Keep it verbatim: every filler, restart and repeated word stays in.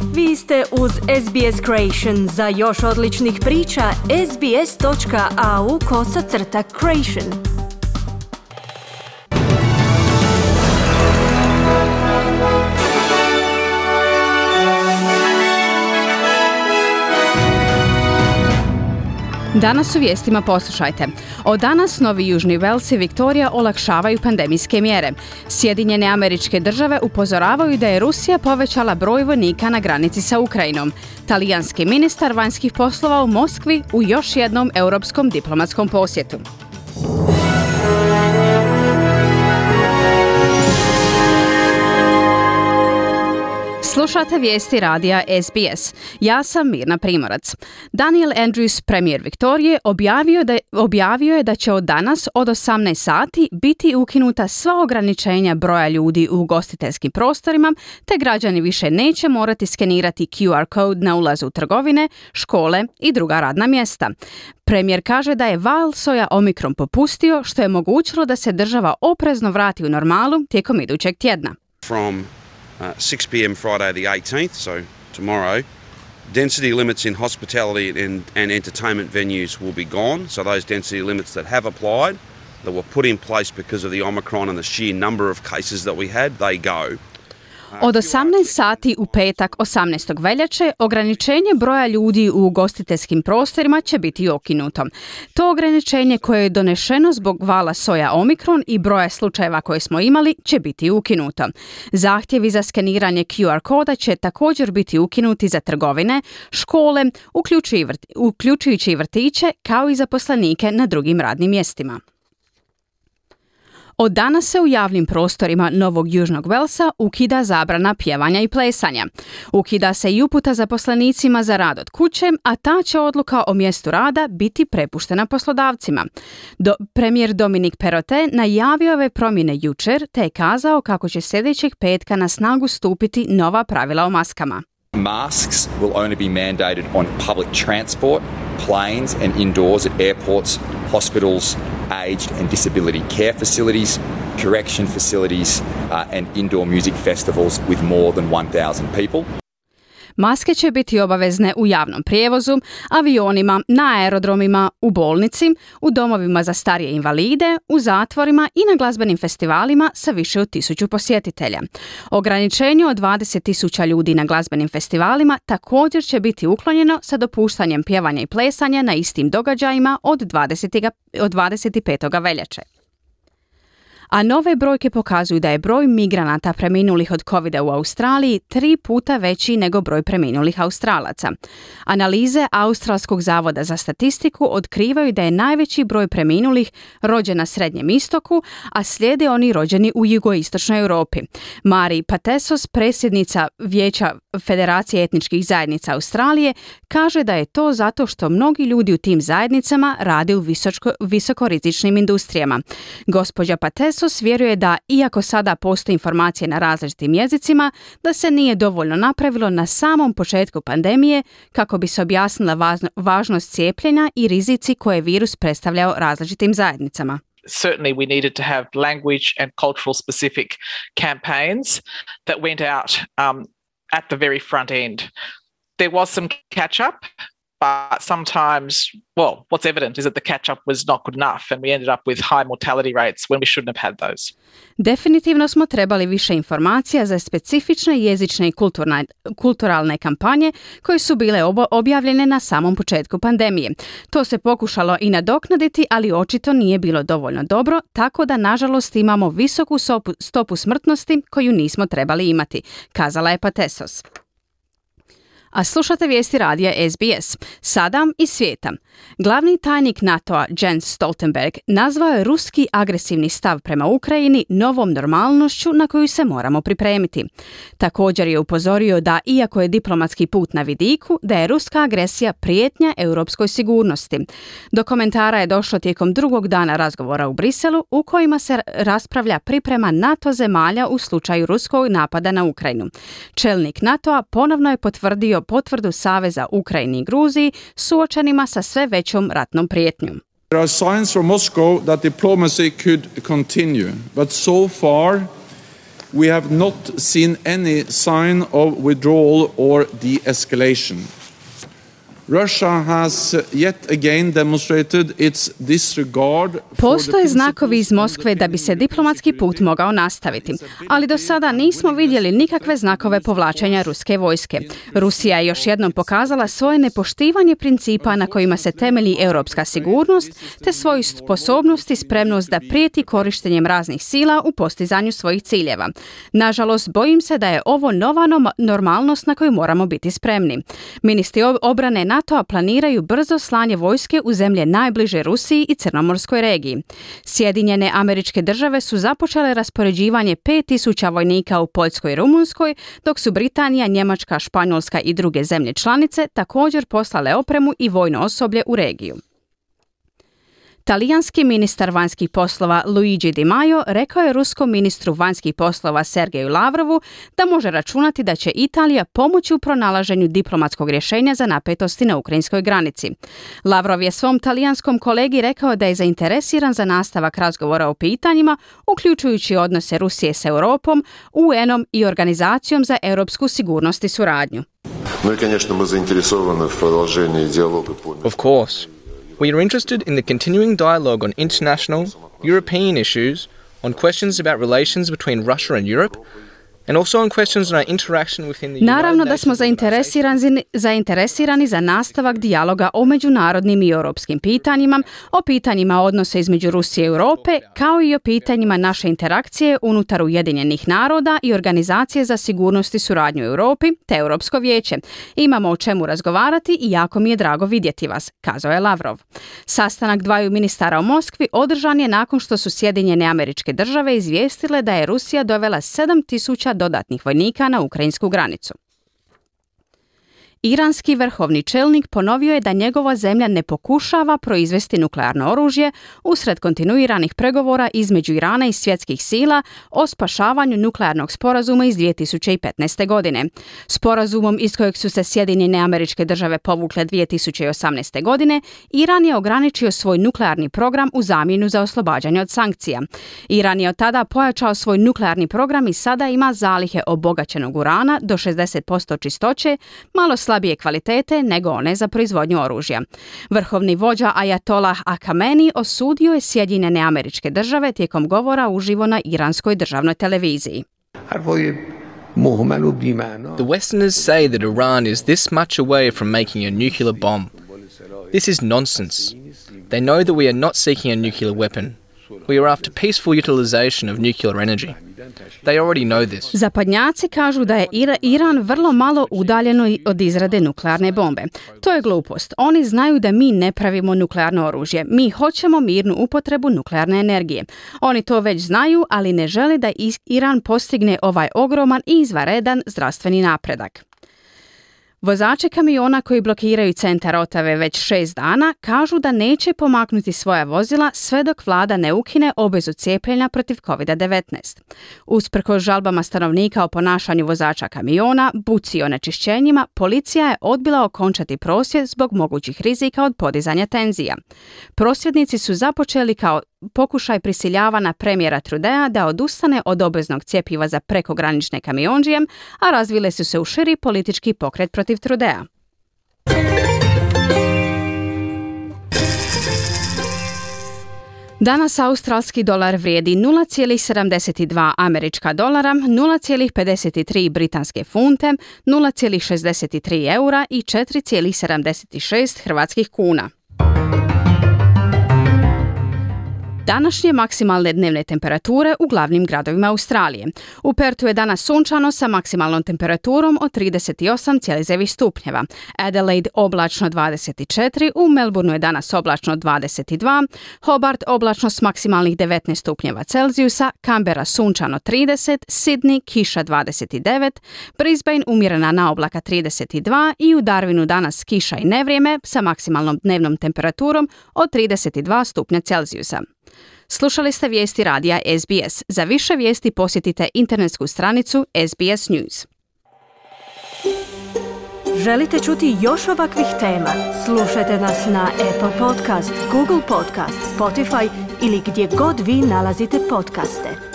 Vi ste uz S B S Creation. Za još odličnih priča, sbs.au kosacrta creation. Danas u vijestima poslušajte. Od danas Novi Južni Vels i Viktorija olakšavaju pandemijske mjere. Sjedinjene Američke Države upozoravaju da je Rusija povećala broj vojnika na granici sa Ukrajinom. Talijanski ministar vanjskih poslova u Moskvi u još jednom europskom diplomatskom posjetu. Slušate vijesti radija S B S. Ja sam Mirna Primorac. Daniel Andrews, premijer Viktorije, objavio, da, objavio je da će od danas od osamnaest sati biti ukinuta sva ograničenja broja ljudi u ugostiteljskim prostorima, te građani više neće morati skenirati Q R kod na ulazu u trgovine, škole i druga radna mjesta. Premijer kaže da je val soja Omikron popustio, što je omogućilo da se država oprezno vrati u normalu tijekom idućeg tjedna. From Uh, six p.m. Friday the eighteenth, so tomorrow, density limits in hospitality and, and entertainment venues will be gone. So those density limits that have applied, that were put in place because of the Omicron and the sheer number of cases that we had, they go. Od osamnaest sati u petak osamnaestog veljače ograničenje broja ljudi u ugostiteljskim prostorima će biti ukinuto. To ograničenje koje je donešeno zbog vala soja Omikron i broja slučajeva koje smo imali će biti ukinuto. Zahtjevi za skeniranje Q R koda će također biti ukinuti za trgovine, škole, uključujući i vrtiće, kao i zaposlenike na drugim radnim mjestima. Od danas se u javnim prostorima Novog Južnog Velsa ukida zabrana pjevanja i plesanja. Ukida se i uputa zaposlenicima za rad od kuće, a ta će odluka o mjestu rada biti prepuštena poslodavcima. Do, premijer Dominic Perrottet najavio ove promjene jučer, te je kazao kako će sljedećeg petka na snagu stupiti nova pravila o maskama. Masks will only be mandated on public transport, planes and indoors at airports, hospitals, aged and disability care facilities, correction facilities uh, and indoor music festivals with more than one thousand people. Maske će biti obavezne u javnom prijevozu, avionima, na aerodromima, u bolnici, u domovima za starije invalide, u zatvorima i na glazbenim festivalima sa više od tisuću posjetitelja. Ograničenje od dvadeset tisuća ljudi na glazbenim festivalima također će biti uklonjeno sa dopuštanjem pjevanja i plesanja na istim događajima od dvadeset petog veljače. A nove brojke pokazuju da je broj migranata preminulih od covida u Australiji tri puta veći nego broj preminulih Australaca. Analize Australskog zavoda za statistiku otkrivaju da je najveći broj preminulih rođen na Srednjem istoku, a slijede oni rođeni u jugoistočnoj Europi. Mari Patesos, predsjednica Vijeća Federacije etničkih zajednica Australije, kaže da je to zato što mnogi ljudi u tim zajednicama rade u visoko, visokorizičnim industrijama. Gospođa Patesos vjeruje da, iako sada postoje informacije na različitim jezicima, da se nije dovoljno napravilo na samom početku pandemije kako bi se objasnila važnost cijepljenja i rizici koje virus predstavljao različitim zajednicama. Certainly we needed to have language and cultural specific campaigns that went out um, at the very front end. There was some catch up, but sometimes, well, what's evident is that the catch-up was not good enough and we ended up with high mortality rates when we shouldn't have had those. Definitivno smo trebali više informacija za specifične jezične i kulturne, kulturalne kampanje koje su bile obo, objavljene na samom početku pandemije. To se pokušalo i nadoknaditi, ali očito nije bilo dovoljno dobro, tako da nažalost imamo visoku stopu, stopu smrtnosti koju nismo trebali imati, kazala je Patesos. A slušate vijesti radija S B S. Sada iz svijeta. Glavni tajnik NATO-a Jens Stoltenberg nazvao je ruski agresivni stav prema Ukrajini novom normalnošću na koju se moramo pripremiti. Također je upozorio da, iako je diplomatski put na vidiku, da je ruska agresija prijetnja europskoj sigurnosti. Do komentara je došlo tijekom drugog dana razgovora u Briselu, u kojima se raspravlja priprema NATO zemalja u slučaju ruskog napada na Ukrajinu. Čelnik NATO-a ponovno je potvrdio potvrdu Saveza Ukrajini i Gruziji suočenima sa sve većom ratnom prijetnjom. There are signs from Moscow that diplomacy could continue, but so far we have not seen any sign of withdrawal or de-escalation. Russia has yet again demonstrated its disregard. Postoje znakovi iz Moskve da bi se diplomatski put mogao nastaviti, ali do sada nismo vidjeli nikakve znakove povlačenja ruske vojske. Rusija je još jednom pokazala svoje nepoštivanje principa na kojima se temelji europska sigurnost, te svoju sposobnost i spremnost da prijeti korištenjem raznih sila u postizanju svojih ciljeva. Nažalost, bojim se da je ovo nova normalnost na koju moramo biti spremni. Ministri obrane NATO-a planiraju brzo slanje vojske u zemlje najbliže Rusiji i Crnomorskoj regiji. Sjedinjene Američke Države su započele raspoređivanje pet tisuća vojnika u Poljskoj i Rumunskoj, dok su Britanija, Njemačka, Španjolska i druge zemlje članice također poslale opremu i vojno osoblje u regiju. Talijanski ministar vanjskih poslova Luigi Di Maio rekao je ruskom ministru vanjskih poslova Sergeju Lavrovu da može računati da će Italija pomoći u pronalaženju diplomatskog rješenja za napetosti na ukrajinskoj granici. Lavrov je svom talijanskom kolegi rekao da je zainteresiran za nastavak razgovora o pitanjima, uključujući odnose Rusije s Europom, U N-om i Organizacijom za europsku sigurnost i suradnju. Of course. We are interested in the continuing dialogue on international, European issues, on questions about relations between Russia and Europe, and also on questions on our interaction within the Naravno da smo zainteresirani, zainteresirani za nastavak dijaloga o međunarodnim i europskim pitanjima, o pitanjima odnosa između Rusije i Europe, kao i o pitanjima naše interakcije unutar Ujedinjenih naroda i Organizacije za sigurnost i suradnju u Europi, te Europsko vijeće. Imamo o čemu razgovarati i jako mi je drago vidjeti vas, kazao je Lavrov. Sastanak dvaju ministara u Moskvi održan je nakon što su Sjedinjene Američke Države izvijestile da je Rusija dovela sedam tisuća dodatnih vojnika na ukrajinsku granicu. Iranski vrhovni čelnik ponovio je da njegova zemlja ne pokušava proizvesti nuklearno oružje usred kontinuiranih pregovora između Irana i svjetskih sila o spašavanju nuklearnog sporazuma iz dvije tisuće petnaeste. godine. Sporazumom iz kojeg su se Sjedinjene Američke Države povukle dvije tisuće osamnaeste. godine, Iran je ograničio svoj nuklearni program u zamjenu za oslobađanje od sankcija. Iran je od tada pojačao svoj nuklearni program i sada ima zalihe obogaćenog urana do šezdeset posto čistoće, malo slabije kvalitete nego one za proizvodnju oružja. Vrhovni vođa Ajatolah Khamenei osudio je Sjedinjene Američke Države tijekom govora uživo na iranskoj državnoj televiziji. The Westerners say that Iran is this much away from making a nuclear bomb. This is nonsense. They know that we are not seeking a nuclear weapon. We are after peaceful utilization of nuclear energy. They already know this. Zapadnjaci kažu da je Iran vrlo malo udaljeno od izrade nuklearne bombe. To je glupost. Oni znaju da mi ne pravimo nuklearno oružje. Mi hoćemo mirnu upotrebu nuklearne energije. Oni to već znaju, ali ne žele da Iran postigne ovaj ogroman i izvanredan zdravstveni napredak. Vozači kamiona koji blokiraju centar Otave već šest dana kažu da neće pomaknuti svoja vozila sve dok vlada ne ukine obvezu cijepljenja protiv kovid devetnaest. Usprkos žalbama stanovnika o ponašanju vozača kamiona, buci i onečišćenjima, policija je odbila okončati prosvjed zbog mogućih rizika od podizanja tenzija. Prosvjednici su započeli kao pokušaj prisiljavana premijera Trudea da odustane od obveznog cjepiva za prekogranične kamiondžije, a razvile su se u širi politički pokret protiv Trudea. Danas australski dolar vrijedi nula zarez sedamdeset dva američka dolara, nula zarez pedeset tri britanske funte, nula zarez šezdeset tri eura i četiri zarez sedamdeset šest hrvatskih kuna. Današnje maksimalne dnevne temperature u glavnim gradovima Australije. U Perthu je danas sunčano sa maksimalnom temperaturom od trideset osam zarez devet stupnjeva. Adelaide oblačno dvadeset četiri, u Melbourneu je danas oblačno dvadeset dva, Hobart oblačno s maksimalnih devetnaest stupnjeva Celzijusa, Canberra sunčano trideset, Sydney kiša dvadeset devet, Brisbane umjerena na oblaka trideset dva i u Darwinu danas kiša i nevrijeme sa maksimalnom dnevnom temperaturom od trideset dva stupnja Celzijusa. Slušali ste vijesti radija S B S. Za više vijesti posjetite internetsku stranicu S B S News. Želite čuti još ovakvih tema? Slušajte nas na Apple Podcast, Google Podcast, Spotify ili gdje god vi nalazite podcaste.